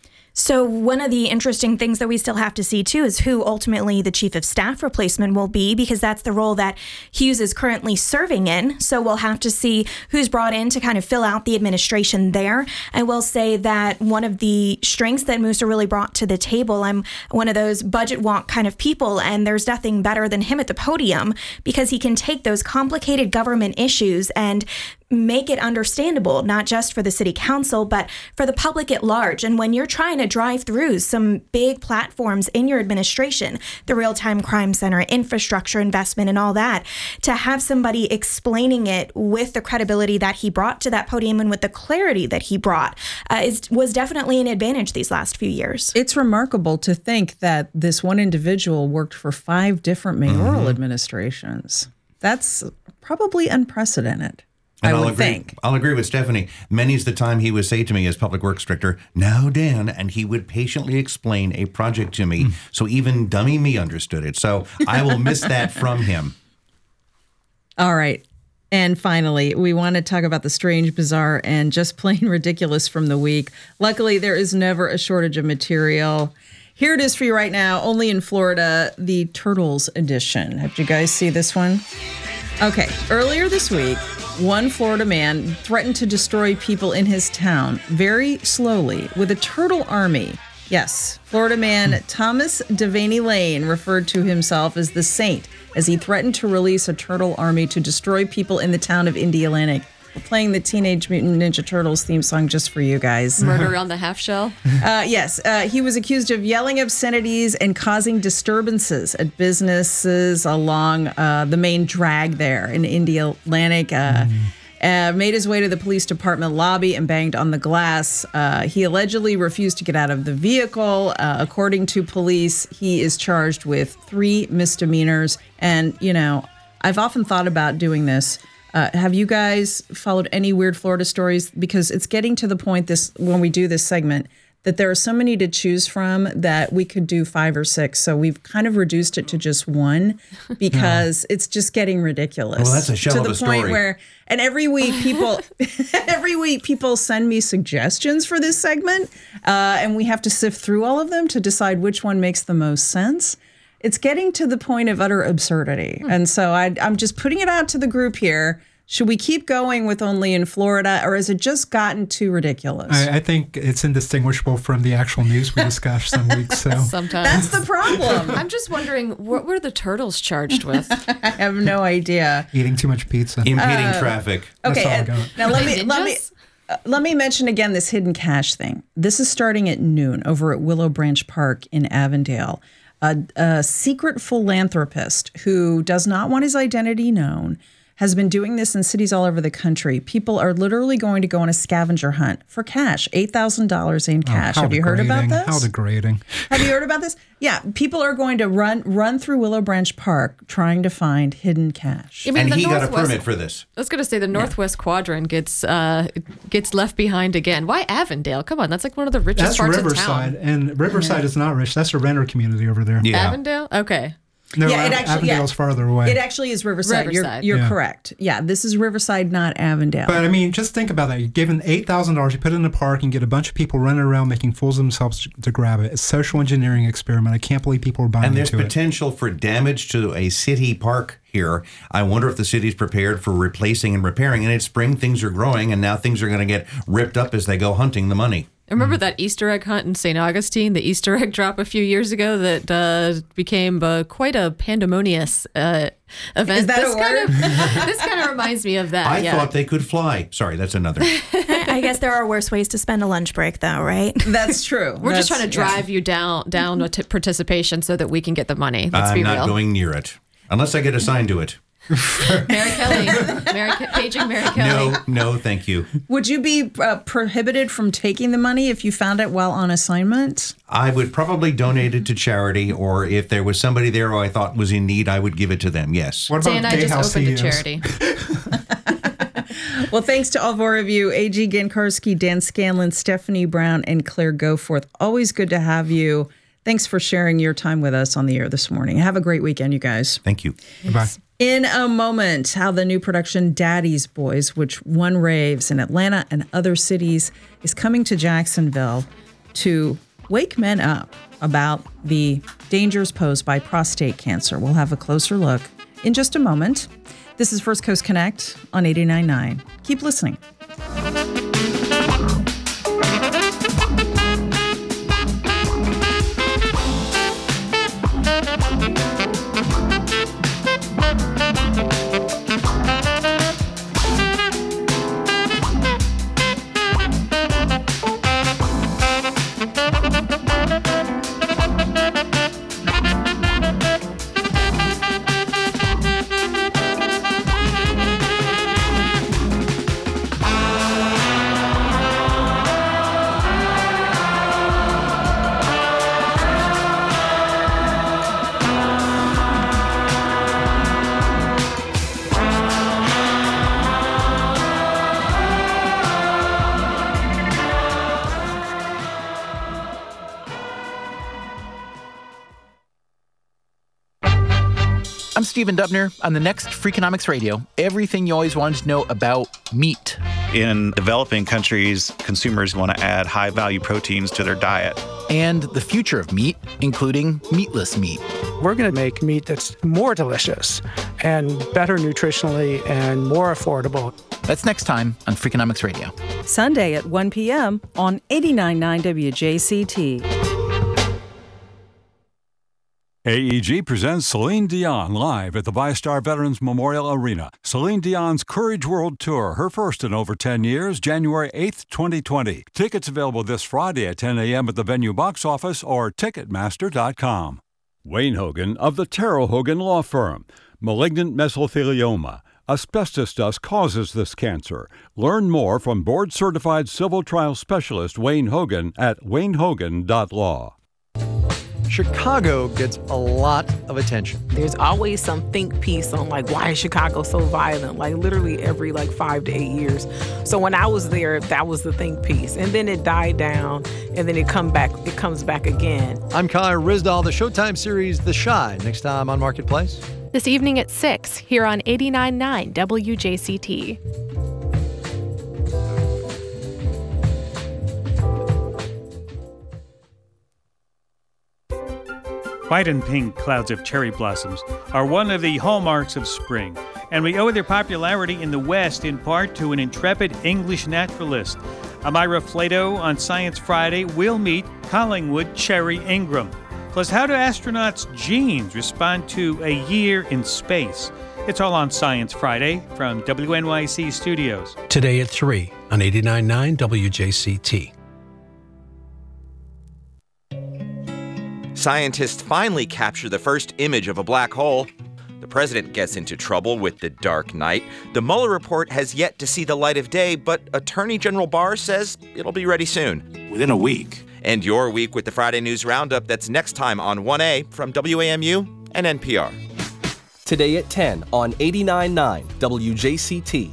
So one of the interesting things that we still have to see, too, is who ultimately the chief of staff replacement will be, because that's the role that Hughes is currently serving in. So we'll have to see who's brought in to kind of fill out the administration there. I will say that one of the strengths that Musa really brought to the table, I'm one of those budget wonk kind of people, and there's nothing better than him at the podium, because he can take those complicated government issues and make it understandable, not just for the city council, but for the public at large. And when you're trying to drive through some big platforms in your administration, the Real-Time Crime Center, infrastructure investment, and all that, to have somebody explaining it with the credibility that he brought to that podium and with the clarity that he brought uh, is, was definitely an advantage these last few years. It's remarkable to think that this one individual worked for five different mayoral mm-hmm. administrations. That's probably unprecedented. And I I'll would agree, think. I'll agree with Stephanie. Many's the time he would say to me as public works director, "Now, Dan," and he would patiently explain a project to me, so even dummy me understood it. So I will miss that from him. All right. And finally, we want to talk about the strange, bizarre, and just plain ridiculous from the week. Luckily, there is never a shortage of material. Here it is for you right now, only in Florida, the Turtles edition. Have you guys see this one? Okay, earlier this week, one Florida man threatened to destroy people in his town very slowly with a turtle army. Yes, Florida man Thomas Devaney Lane referred to himself as the Saint as he threatened to release a turtle army to destroy people in the town of Indy Atlantic. We're playing the Teenage Mutant Ninja Turtles theme song just for you guys. Murder on the Half Shell? Uh, yes. Uh, he was accused of yelling obscenities and causing disturbances at businesses along uh, the main drag there in Indy Atlantic. Uh, mm. uh, made his way to the police department lobby and banged on the glass. Uh, he allegedly refused to get out of the vehicle. Uh, according to police, he is charged with three misdemeanors. And, you know, I've often thought about doing this. Uh, have you guys followed any weird Florida stories? Because it's getting to the point this when we do this segment that there are so many to choose from that we could do five or six. So we've kind of reduced it to just one because it's just getting ridiculous. Well, that's a shell to of the a story. point where, and every week people, every week people send me suggestions for this segment, uh, and we have to sift through all of them to decide which one makes the most sense. It's getting to the point of utter absurdity, and so I, I'm just putting it out to the group here. Should we keep going with only in Florida, or has it just gotten too ridiculous? I, I think it's indistinguishable from the actual news we discussed some weeks. So Sometimes. That's the problem. I'm just wondering, what were the turtles charged with? I have no idea. Eating too much pizza. Impeding Uh, traffic. Okay, That's all I and got. now let me Ninjas? let me uh, let me mention again this hidden cash thing. This is starting at noon over at Willow Branch Park in Avondale. A, a secret philanthropist who does not want his identity known has been doing this in cities all over the country. People are literally going to go on a scavenger hunt for cash, eight thousand dollars in cash. Oh, how Have you heard about degrading. this? How degrading. Have you heard about this? Yeah, people are going to run run through Willow Branch Park trying to find hidden cash. I mean, And the he got a Northwest- permit for this. I was going to say the Northwest Quadrant gets uh, gets left behind again. Why Avondale? Come on, that's like one of the richest That's parts Riverside, of town. and Riverside is not rich. That's a renter community over there. Yeah. Avondale? Okay. No, Yeah, it Av- actually- Avondale's yeah. farther away. It actually is Riverside. Riverside. You're, you're Yeah. correct. Yeah, this is Riverside, not Avondale. But I mean, just think about that. You're given eight thousand dollars, you put it in a park and get a bunch of people running around making fools of themselves to grab it. It's a social engineering experiment. I can't believe people are buying And there's into it. potential for damage to a city park here. I wonder if the city's prepared for replacing and repairing. And it's spring, things are growing, and now things are going to get ripped up as they go hunting the money. Remember that Easter egg hunt in Saint Augustine, the Easter egg drop a few years ago that uh, became uh, quite a pandemonious uh, event. Is that this a kind word? of this kind of reminds me of that. I yeah. thought they could fly. Sorry, that's another. I guess there are worse ways to spend a lunch break, though, right? That's true. We're just That's- trying to drive you down down to participation so that we can get the money. Let's I'm be not real. going near it. Unless I get assigned to it. Mary Kelly, Mary, Ke- paging Mary Kelly. No, no, thank you. Would you be uh, prohibited from taking the money if you found it while on assignment? I would probably donate it to charity, or if there was somebody there who I thought was in need, I would give it to them. Yes. What about Dan, I gay just house opened a C E Os? charity. Well, thanks to all four of you, A G Gankarski, Dan Scanlon, Stephanie Brown, and Claire Goforth. Always good to have you. Thanks for sharing your time with us on the air this morning. Have a great weekend, you guys. Thank you. Bye. In a moment, how the new production Daddy's Boys, which won raves in Atlanta and other cities, is coming to Jacksonville to wake men up about the dangers posed by prostate cancer. We'll have a closer look in just a moment. This is First Coast Connect on eighty-nine point nine. Keep listening. I'm Stephen Dubner. On the next Freakonomics Radio, everything you always wanted to know about meat. In developing countries, consumers want to add high-value proteins to their diet. And the future of meat, including meatless meat. We're going to make meat that's more delicious and better nutritionally and more affordable. That's next time on Freakonomics Radio. Sunday at one p.m. on eighty-nine point nine W J C T. A E G presents Celine Dion live at the ViStar Veterans Memorial Arena. Celine Dion's Courage World Tour, her first in over ten years, January eighth, twenty twenty. Tickets available this Friday at ten a.m. at the venue box office or Ticketmaster dot com. Wayne Hogan of the Terrell Hogan Law Firm. Malignant mesothelioma. Asbestos dust causes this cancer. Learn more from board-certified civil trial specialist Wayne Hogan at wayne hogan dot law. Chicago gets a lot of attention. There's always some think piece on like, why is Chicago so violent? Like literally every like five to eight years. So when I was there, that was the think piece. And then it died down and then it come back, it comes back again. I'm Connor Risdall, the Showtime series The Chi, next time on Marketplace. This evening at six, here on eighty-nine point nine W J C T. White and pink clouds of cherry blossoms are one of the hallmarks of spring, and we owe their popularity in the West in part to an intrepid English naturalist. Amira Flato on Science Friday will meet Collingwood Cherry Ingram. Plus, how do astronauts' genes respond to a year in space? It's all on Science Friday from W N Y C Studios. Today at three on eighty-nine point nine W J C T. Scientists finally capture the first image of a black hole. The president gets into trouble with the dark night. The Mueller report has yet to see the light of day, but Attorney General Barr says it'll be ready soon. Within a week. End your week with the Friday News Roundup. That's next time on one A from W A M U and N P R. Today at ten on eighty-nine point nine W J C T.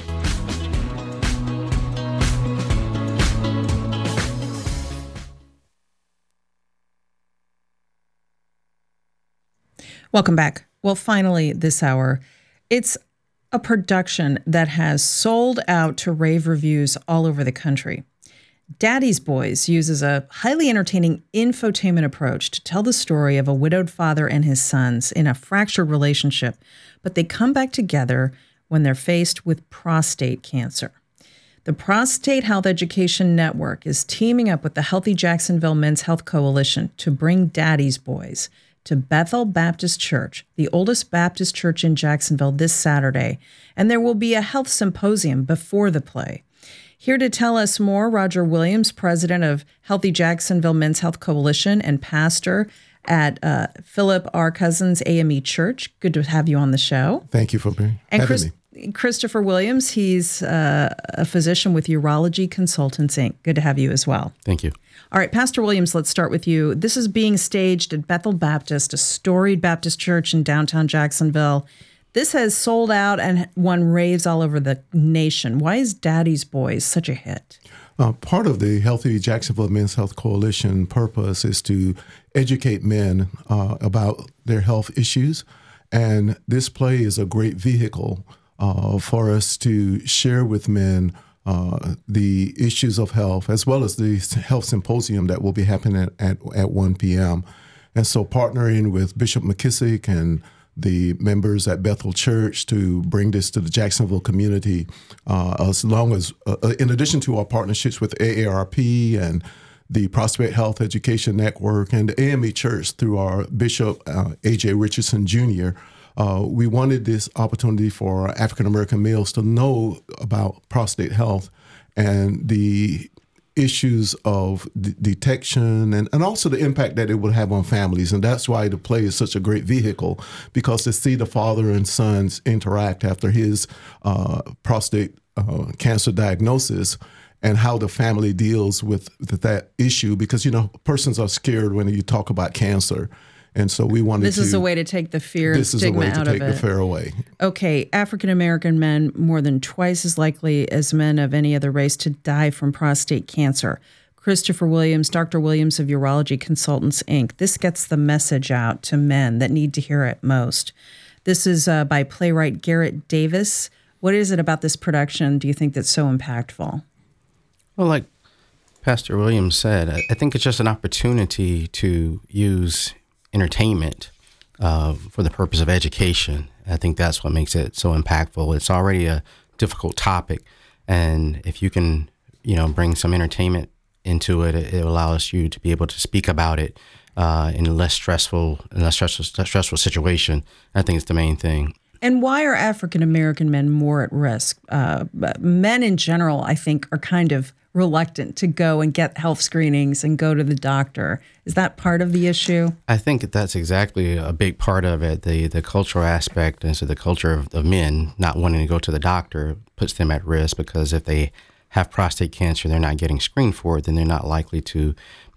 Welcome back. Well, finally, this hour, it's a production that has sold out to rave reviews all over the country. Daddy's Boys uses a highly entertaining infotainment approach to tell the story of a widowed father and his sons in a fractured relationship, but they come back together when they're faced with prostate cancer. The Prostate Health Education Network is teaming up with the Healthy Jacksonville Men's Health Coalition to bring Daddy's Boys to Bethel Baptist Church, the oldest Baptist church in Jacksonville, this Saturday, and there will be a health symposium before the play. Here to tell us more, Roger Williams, president of Healthy Jacksonville Men's Health Coalition and pastor at uh, Philip R. Cousins A M E Church. Good to have you on the show. Thank you for being and having Chris, me. Christopher Williams, he's uh, a physician with Urology Consultants, Incorporated. Good to have you as well. Thank you. All right, Pastor Williams, let's start with you. This is being staged at Bethel Baptist, a storied Baptist church in downtown Jacksonville. This has sold out and won raves all over the nation. Why is Daddy's Boys such a hit? Uh, part of the Healthy Jacksonville Men's Health Coalition purpose is to educate men uh, about their health issues. And this play is a great vehicle uh, for us to share with men uh, the issues of health, as well as the health symposium that will be happening at, at, at one p.m. And so partnering with Bishop McKissick and the members at Bethel Church to bring this to the Jacksonville community, uh, as long as, uh, in addition to our partnerships with A A R P and the Prostate Health Education Network and the A M E Church through our Bishop uh, A J Richardson Junior, uh, we wanted this opportunity for African-American males to know about prostate health and the issues of d- detection and, and also the impact that it would have on families. And that's why the play is such a great vehicle, because to see the father and sons interact after his uh, prostate uh, cancer diagnosis and how the family deals with that issue, because, you know, persons are scared when you talk about cancer. And so we wanted this to... This is a way to take the fear and stigma out of it. This is a way to take the fear away. Okay, African-American men more than twice as likely as men of any other race to die from prostate cancer. Christopher Williams, Doctor Williams of Urology Consultants, Incorporated. This gets the message out to men that need to hear it most. This is uh, by playwright Garrett Davis. What is it about this production, do you think, that's so impactful? Well, like Pastor Williams said, I, I think it's just an opportunity to use entertainment uh, for the purpose of education. I think that's what makes it so impactful. It's already a difficult topic, and if you can, you know, bring some entertainment into it, it, it allows you to be able to speak about it uh, in a less stressful, in a less stressful, stressful situation. I think it's the main thing. And why are African-American men more at risk? Uh, men in general, I think, are kind of reluctant to go and get health screenings and go to the doctor. Is that part of the issue? I think that's exactly a big part of it. The the cultural aspect, and so the culture of, of men not wanting to go to the doctor puts them at risk, because if they have prostate cancer, they're not getting screened for it, then they're not likely to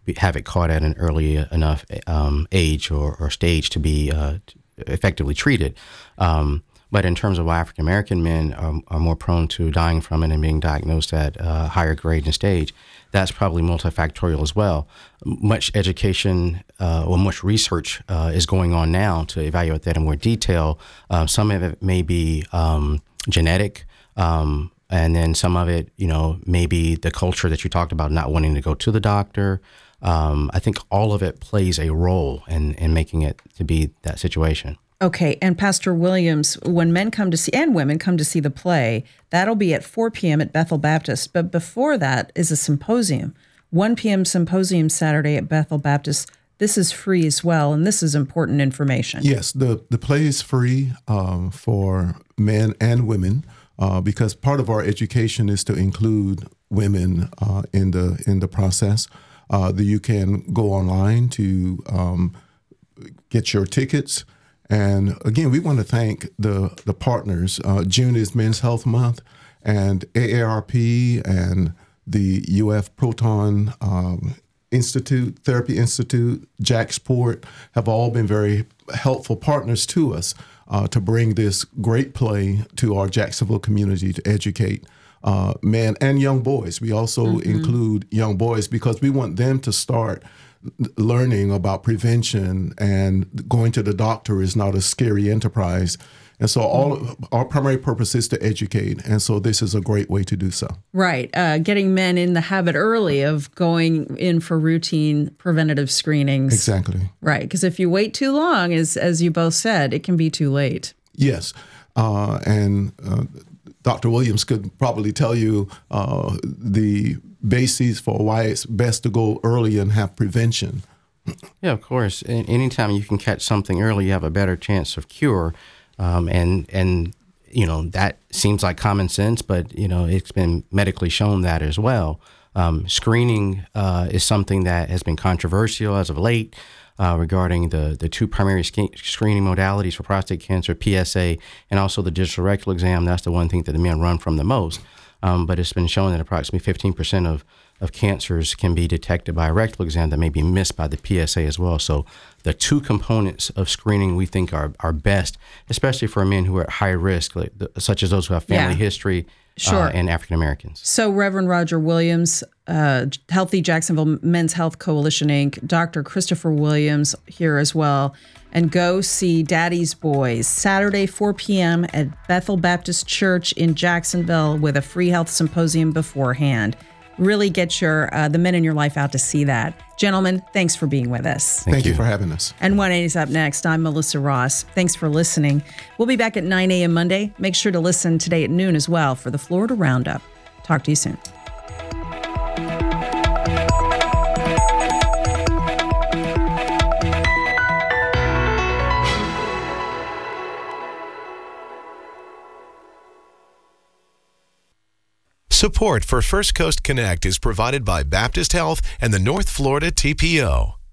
have it caught at an early enough um, age or, or stage to be uh, effectively treated. Um, but in terms of why African American men are, are more prone to dying from it and being diagnosed at a higher grade and stage, that's probably multifactorial as well. Much education uh, or much research uh, is going on now to evaluate that in more detail. Uh, some of it may be um, genetic, um, and then some of it, you know, maybe the culture that you talked about, not wanting to go to the doctor. Um, I think all of it plays a role in, in making it to be that situation. Okay, and Pastor Williams, when men come to see, and women come to see the play, that'll be at four p.m. at Bethel Baptist. But before that is a symposium, one p.m. symposium Saturday at Bethel Baptist. This is free as well, and this is important information. Yes, the, the play is free um, for men and women uh, because part of our education is to include women uh, in the in the process. Uh, the, you can go online to um, get your tickets. And again, we want to thank the, the partners. Uh, June is Men's Health Month, and A A R P and the U F Proton um, Institute, Therapy Institute, JAXPort have all been very helpful partners to us uh, to bring this great play to our Jacksonville community to educate uh, men and young boys. We also mm-hmm. include young boys because we want them to start learning about prevention, and going to the doctor is not a scary enterprise. And so all our primary purpose is to educate, and so this is a great way to do so. Right. Uh, getting men in the habit early of going in for routine preventative screenings. Exactly. Right, because if you wait too long, as, as you both said, it can be too late. Yes, uh, and uh, Doctor Williams could probably tell you uh, the bases for why it's best to go early and have prevention. Yeah, of course. Anytime you can catch something early, you have a better chance of cure. Um, and, and, you know, that seems like common sense, but, you know, it's been medically shown that as well. Um, screening uh, is something that has been controversial as of late uh, regarding the, the two primary sk- screening modalities for prostate cancer, P S A, and also the digital rectal exam. That's the one thing that the men run from the most. Um, but it's been shown that approximately fifteen percent of, of cancers can be detected by a rectal exam that may be missed by the P S A as well. So the two components of screening we think are, are best, especially for men who are at high risk, like the, such as those who have family yeah. history sure. uh, and African Americans. So Reverend Roger Williams, uh, Healthy Jacksonville Men's Health Coalition, Incorporated, Doctor Christopher Williams here as well. And go see Daddy's Boys, Saturday, four p.m. at Bethel Baptist Church in Jacksonville with a free health symposium beforehand. Really get your uh, the men in your life out to see that. Gentlemen, thanks for being with us. Thank, Thank you. you for having us. And one eighty is up next. I'm Melissa Ross. Thanks for listening. We'll be back at nine a.m. Monday. Make sure to listen today at noon as well for the Florida Roundup. Talk to you soon. Support for First Coast Connect is provided by Baptist Health and the North Florida T P O.